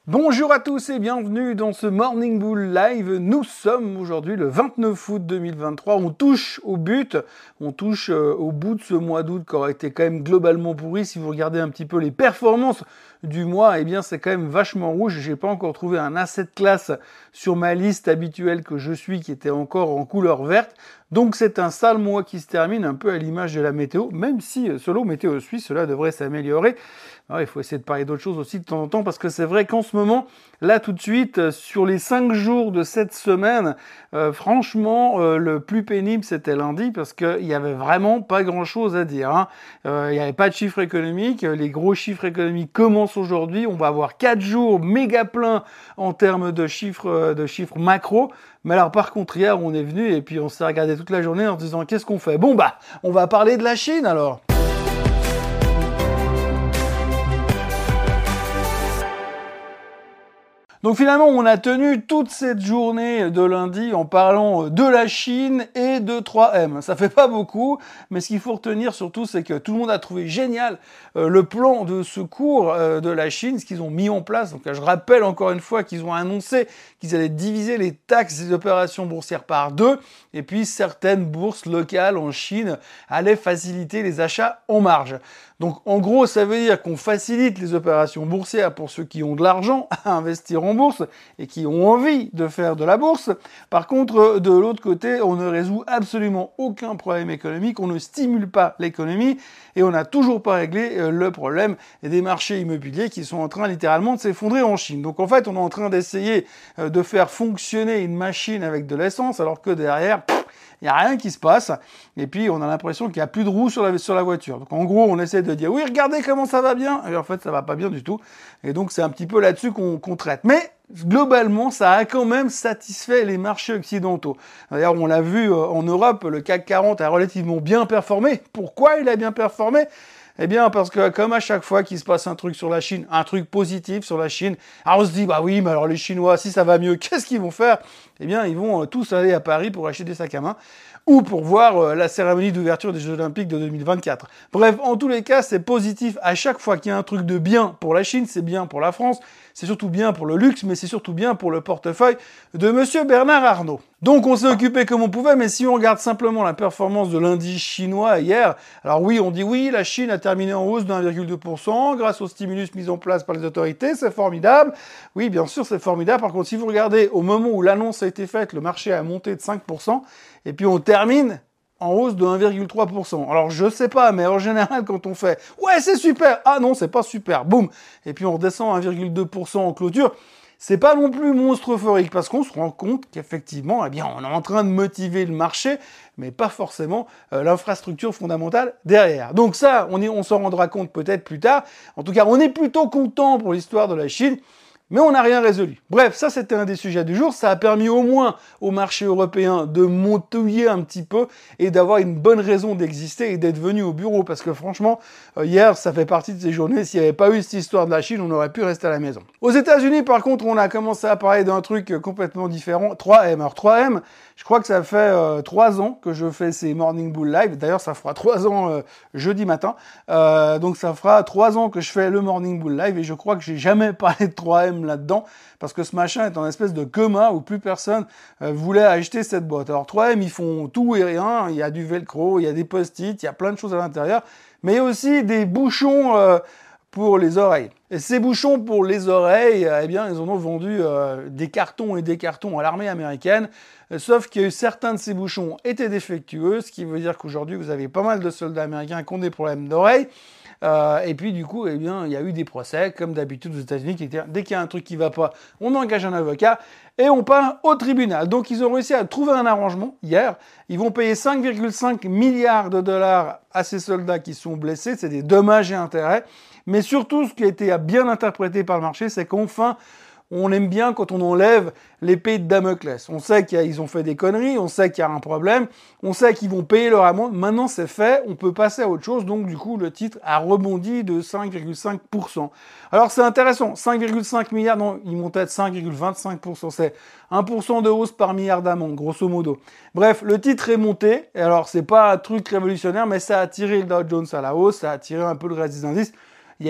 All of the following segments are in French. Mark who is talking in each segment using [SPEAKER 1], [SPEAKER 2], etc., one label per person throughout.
[SPEAKER 1] Bonjour à tous et bienvenue dans ce Morning Bull Live. Nous sommes aujourd'hui le 29 août 2023. On touche au but, on touche au bout de ce mois d'août qui aurait été quand même globalement pourri. Si vous regardez un petit peu les performances du mois, eh bien c'est quand même vachement rouge. J'ai pas encore trouvé un asset class sur ma liste habituelle que je suis qui était encore en couleur verte. Donc c'est un sale mois qui se termine un peu à l'image de la météo, même si selon Météo Suisse, cela devrait s'améliorer. Alors, il faut essayer de parler d'autres choses aussi de temps en temps parce que c'est vrai qu'en ce moment, là tout de suite, sur les 5 jours de cette semaine, franchement, le plus pénible c'était lundi parce qu'il y avait vraiment pas grand chose à dire. Il n'y avait pas de chiffres économiques, les gros chiffres économiques commencent aujourd'hui, on va avoir 4 jours méga pleins en termes de chiffres macro. Mais alors par contre hier on est venu et puis on s'est regardé toute la journée en se disant qu'est-ce qu'on fait ? Bon on va parler de la Chine alors. Donc finalement, on a tenu toute cette journée de lundi en parlant de la Chine et de 3M. Ça fait pas beaucoup, mais ce qu'il faut retenir surtout, c'est que tout le monde a trouvé génial le plan de secours de la Chine, ce qu'ils ont mis en place. Donc je rappelle encore une fois qu'ils ont annoncé qu'ils allaient diviser les taxes des opérations boursières par 2, et puis certaines bourses locales en Chine allaient faciliter les achats en marge. Donc en gros, ça veut dire qu'on facilite les opérations boursières pour ceux qui ont de l'argent à investir en bourse et qui ont envie de faire de la bourse. Par contre, de l'autre côté, on ne résout absolument aucun problème économique, on ne stimule pas l'économie et on n'a toujours pas réglé le problème des marchés immobiliers qui sont en train littéralement de s'effondrer en Chine. Donc en fait, on est en train d'essayer de faire fonctionner une machine avec de l'essence alors que derrière, il n'y a rien qui se passe, et puis on a l'impression qu'il n'y a plus de roues sur la voiture. Donc en gros, on essaie de dire, oui, regardez comment ça va bien, et en fait, ça va pas bien du tout. Et donc c'est un petit peu là-dessus qu'on traite. Mais globalement, ça a quand même satisfait les marchés occidentaux. D'ailleurs, on l'a vu en Europe, le CAC 40 a relativement bien performé. Pourquoi il a bien performé ? Eh bien, parce que comme à chaque fois qu'il se passe un truc sur la Chine, un truc positif sur la Chine, alors on se dit, bah oui, mais alors les Chinois, si ça va mieux, qu'est-ce qu'ils vont faire ? Eh bien, ils vont tous aller à Paris pour acheter des sacs à main ou pour voir la cérémonie d'ouverture des Jeux Olympiques de 2024. Bref, en tous les cas, c'est positif. À chaque fois qu'il y a un truc de bien pour la Chine, c'est bien pour la France, c'est surtout bien pour le luxe, mais c'est surtout bien pour le portefeuille de Monsieur Bernard Arnault. Donc on s'est occupé comme on pouvait, mais si on regarde simplement la performance de l'indice chinois hier, alors oui, on dit oui, la Chine a terminé en hausse de 1,2% grâce au stimulus mis en place par les autorités, c'est formidable. Oui, bien sûr, c'est formidable. Par contre, si vous regardez au moment où l'annonce a été faite, le marché a monté de 5%, et puis on termine en hausse de 1,3%. Alors je sais pas, mais en général quand on fait « Ouais, c'est super !» Ah non, c'est pas super, boum. Et puis on redescend à 1,2% en clôture. C'est pas non plus monstre euphorique parce qu'on se rend compte qu'effectivement, eh bien, on est en train de motiver le marché, mais pas forcément l'infrastructure fondamentale derrière. Donc ça, on s'en rendra compte peut-être plus tard. En tout cas, on est plutôt content pour l'histoire de la Chine. Mais on n'a rien résolu. Bref, ça c'était un des sujets du jour. Ça a permis au moins au marché européen de montouiller un petit peu et d'avoir une bonne raison d'exister et d'être venu au bureau. Parce que franchement, hier, ça fait partie de ces journées. S'il n'y avait pas eu cette histoire de la Chine, on aurait pu rester à la maison. Aux États-Unis, par contre, on a commencé à parler d'un truc complètement différent. 3M. Alors 3M, je crois que ça fait 3 ans que je fais ces Morning Bull Live. D'ailleurs, ça fera 3 ans jeudi matin. Donc ça fera 3 ans que je fais le Morning Bull Live et je crois que j'ai jamais parlé de 3M là-dedans, parce que ce machin est en espèce de coma où plus personne voulait acheter cette boîte. Alors 3M, ils font tout et rien, il y a du velcro, il y a des post-it, il y a plein de choses à l'intérieur, mais il y a aussi des bouchons pour les oreilles. Et ces bouchons pour les oreilles, eh bien, ils en ont vendu des cartons et des cartons à l'armée américaine, sauf que certains de ces bouchons étaient défectueux, ce qui veut dire qu'aujourd'hui, vous avez pas mal de soldats américains qui ont des problèmes d'oreilles. Et puis du coup, eh bien, il y a eu des procès, comme d'habitude aux États-Unis, dès qu'il y a un truc qui va pas, on engage un avocat et on part au tribunal. Donc ils ont réussi à trouver un arrangement hier. Ils vont payer 5,5 milliards de dollars à ces soldats qui sont blessés. C'est des dommages et intérêts. Mais surtout, ce qui a été bien interprété par le marché, c'est qu'enfin, on aime bien quand on enlève l'épée de Damoclès. On sait qu'ils ont fait des conneries, on sait qu'il y a un problème, on sait qu'ils vont payer leur amende. Maintenant, c'est fait, on peut passer à autre chose. Donc, du coup, le titre a rebondi de 5,5%. Alors, c'est intéressant. 5,5 milliards, non, ils montaient de 5,25%. C'est 1% de hausse par milliard d'amende, grosso modo. Bref, le titre est monté. Et alors, c'est pas un truc révolutionnaire, mais ça a tiré le Dow Jones à la hausse, ça a tiré un peu le reste des indices. Et puis,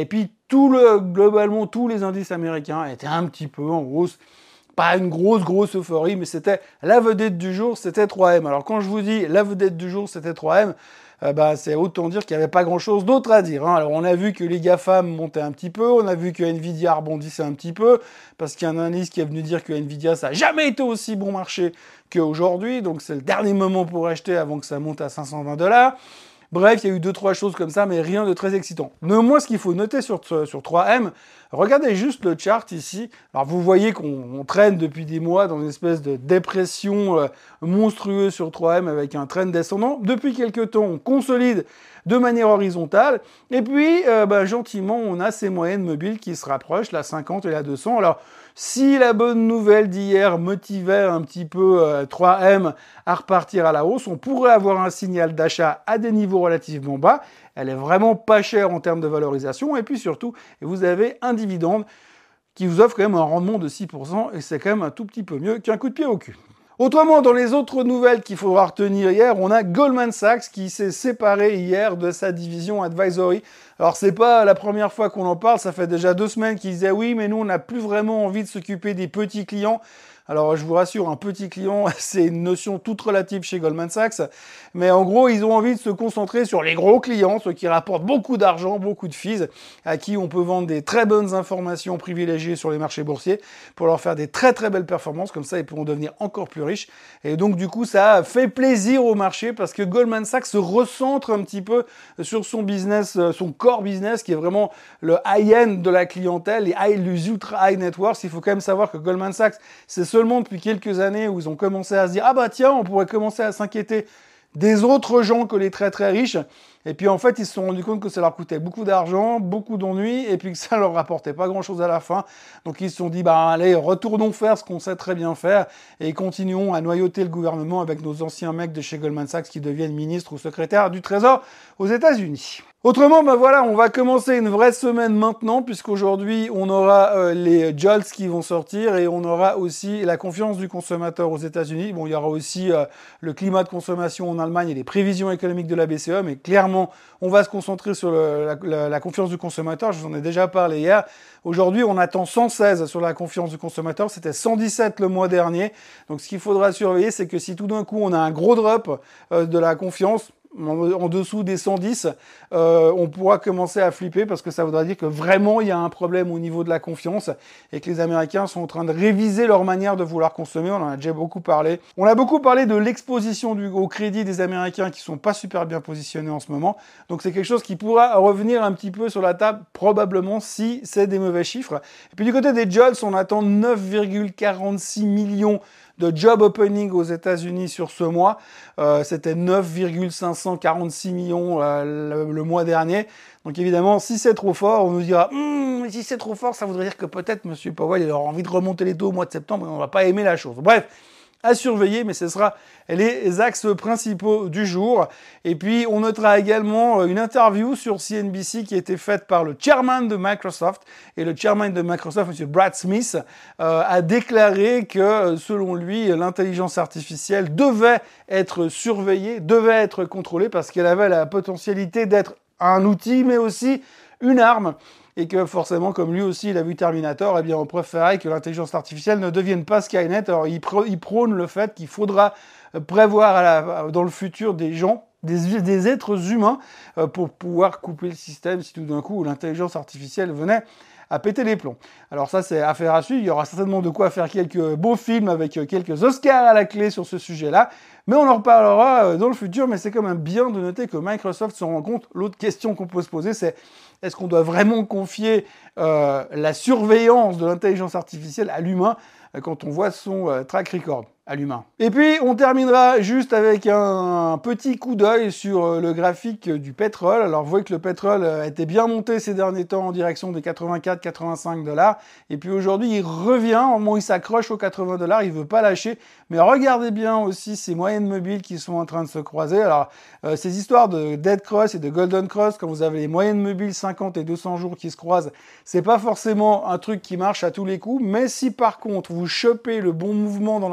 [SPEAKER 1] globalement, tous les indices américains étaient un petit peu en hausse. Pas une grosse euphorie, mais c'était la vedette du jour, c'était 3M. Alors quand je vous dis la vedette du jour, c'était 3M, c'est autant dire qu'il n'y avait pas grand-chose d'autre à dire. Alors on a vu que les GAFAM montaient un petit peu, on a vu que Nvidia rebondissait un petit peu, parce qu'il y a un indice qui est venu dire que Nvidia, ça n'a jamais été aussi bon marché qu'aujourd'hui, donc c'est le dernier moment pour acheter avant que ça monte à $520. Bref, il y a eu 2-3 choses comme ça, mais rien de très excitant. Néanmoins, ce qu'il faut noter sur 3M, regardez juste le chart ici. Alors vous voyez qu'on traîne depuis des mois dans une espèce de dépression monstrueuse sur 3M avec un trend descendant. Depuis quelques temps, on consolide de manière horizontale. Et puis, gentiment, on a ces moyennes mobiles qui se rapprochent, la 50 et la 200. Alors, si la bonne nouvelle d'hier motivait un petit peu 3M à repartir à la hausse, on pourrait avoir un signal d'achat à des niveaux relativement bas. Elle est vraiment pas chère en termes de valorisation. Et puis surtout, vous avez un dividende qui vous offre quand même un rendement de 6%. Et c'est quand même un tout petit peu mieux qu'un coup de pied au cul. Autrement, dans les autres nouvelles qu'il faudra retenir hier, on a Goldman Sachs qui s'est séparé hier de sa division Advisory. Alors c'est pas la première fois qu'on en parle, ça fait déjà 2 semaines qu'ils disaient oui, mais nous on n'a plus vraiment envie de s'occuper des petits clients. Alors je vous rassure, un petit client, c'est une notion toute relative chez Goldman Sachs, mais en gros, ils ont envie de se concentrer sur les gros clients, ceux qui rapportent beaucoup d'argent, beaucoup de fees, à qui on peut vendre des très bonnes informations privilégiées sur les marchés boursiers pour leur faire des très très belles performances, comme ça ils pourront devenir encore plus riches. Et donc du coup, ça fait plaisir au marché parce que Goldman Sachs se recentre un petit peu sur son business, son core business, qui est vraiment le high-end de la clientèle, les ultra high net worth. Il faut quand même savoir que Goldman Sachs, c'est seulement depuis quelques années où ils ont commencé à se dire « Ah bah tiens, on pourrait commencer à s'inquiéter des autres gens que les très très riches ». Et puis en fait, ils se sont rendus compte que ça leur coûtait beaucoup d'argent, beaucoup d'ennuis, et puis que ça leur rapportait pas grand-chose à la fin. Donc ils se sont dit « Bah allez, retournons faire ce qu'on sait très bien faire et continuons à noyauter le gouvernement avec nos anciens mecs de chez Goldman Sachs qui deviennent ministres ou secrétaires du Trésor aux États-Unis ». Autrement, voilà, on va commencer une vraie semaine maintenant, puisqu'aujourd'hui, on aura les JOLTS qui vont sortir et on aura aussi la confiance du consommateur aux États-Unis. Bon, il y aura aussi le climat de consommation en Allemagne et les prévisions économiques de la BCE, mais clairement, on va se concentrer sur la confiance du consommateur. Je vous en ai déjà parlé hier. Aujourd'hui, on attend 116 sur la confiance du consommateur. C'était 117 le mois dernier. Donc, ce qu'il faudra surveiller, c'est que si tout d'un coup, on a un gros drop de la confiance, en dessous des 110, on pourra commencer à flipper parce que ça voudra dire que vraiment il y a un problème au niveau de la confiance et que les Américains sont en train de réviser leur manière de vouloir consommer. On en a déjà beaucoup parlé. On a beaucoup parlé de l'exposition au crédit des Américains qui sont pas super bien positionnés en ce moment. Donc c'est quelque chose qui pourra revenir un petit peu sur la table probablement si c'est des mauvais chiffres. Et puis du côté des JOLTS, on attend 9,46 millions de job opening aux États-Unis sur ce mois. C'était 9,546 millions le mois dernier. Donc évidemment, si c'est trop fort, on nous dira si c'est trop fort, ça voudrait dire que peut-être M. Powell il aura envie de remonter les taux au mois de septembre et on va pas aimer la chose. Bref, à surveiller, mais ce sera les axes principaux du jour. Et puis, on notera également une interview sur CNBC qui a été faite par le chairman de Microsoft. Et le chairman de Microsoft, M. Brad Smith, a déclaré que, selon lui, l'intelligence artificielle devait être surveillée, devait être contrôlée parce qu'elle avait la potentialité d'être un outil, mais aussi une arme. Et que forcément, comme lui aussi, il a vu Terminator, eh bien, on préférait que l'intelligence artificielle ne devienne pas Skynet. Alors, il prône le fait qu'il faudra prévoir dans le futur des gens, des êtres humains, pour pouvoir couper le système si tout d'un coup l'intelligence artificielle venait à péter les plombs. Alors ça, c'est affaire à suivre. Il y aura certainement de quoi faire quelques beaux films avec quelques Oscars à la clé sur ce sujet-là. Mais on en reparlera dans le futur. Mais c'est quand même bien de noter que Microsoft se rend compte. L'autre question qu'on peut se poser, c'est est-ce qu'on doit vraiment confier la surveillance de l'intelligence artificielle à l'humain quand on voit son track record à l'humain. Et puis, on terminera juste avec un petit coup d'œil sur le graphique du pétrole. Alors, vous voyez que le pétrole était bien monté ces derniers temps en direction des 84-85 $. Et puis aujourd'hui, il revient, au moment où il s'accroche aux 80 $, il veut pas lâcher. Mais regardez bien aussi ces moyennes mobiles qui sont en train de se croiser. Alors, ces histoires de Dead Cross et de Golden Cross, quand vous avez les moyennes mobiles 50 et 200 jours qui se croisent, c'est pas forcément un truc qui marche à tous les coups. Mais si par contre, vous chopez le bon mouvement dans la tendance,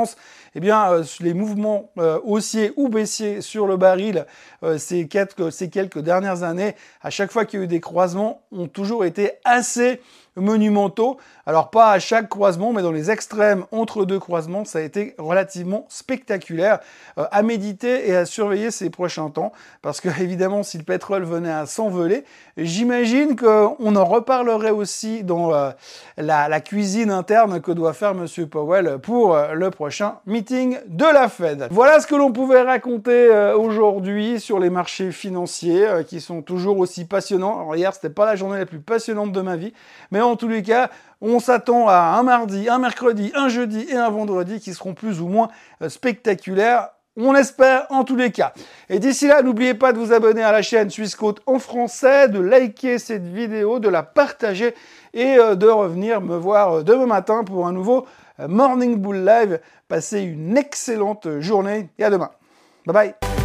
[SPEAKER 1] tendance, eh bien, les mouvements haussiers ou baissiers sur le baril ces quelques dernières années, à chaque fois qu'il y a eu des croisements, ont toujours été assez monumentaux. Alors pas à chaque croisement, mais dans les extrêmes entre deux croisements, ça a été relativement spectaculaire. À méditer et à surveiller ces prochains temps, parce que évidemment, si le pétrole venait à s'envoler, j'imagine qu'on en reparlerait aussi dans la cuisine interne que doit faire Monsieur Powell pour le prochain meeting de la Fed. Voilà ce que l'on pouvait raconter aujourd'hui sur les marchés financiers qui sont toujours aussi passionnants. Alors hier, c'était pas la journée la plus passionnante de ma vie, mais en tous les cas, on s'attend à un mardi, un mercredi, un jeudi et un vendredi qui seront plus ou moins spectaculaires. On espère en tous les cas. Et d'ici là, n'oubliez pas de vous abonner à la chaîne Swissquote en français, de liker cette vidéo, de la partager et de revenir me voir demain matin pour un nouveau Morning Bull Live. Passez une excellente journée et à demain. Bye bye.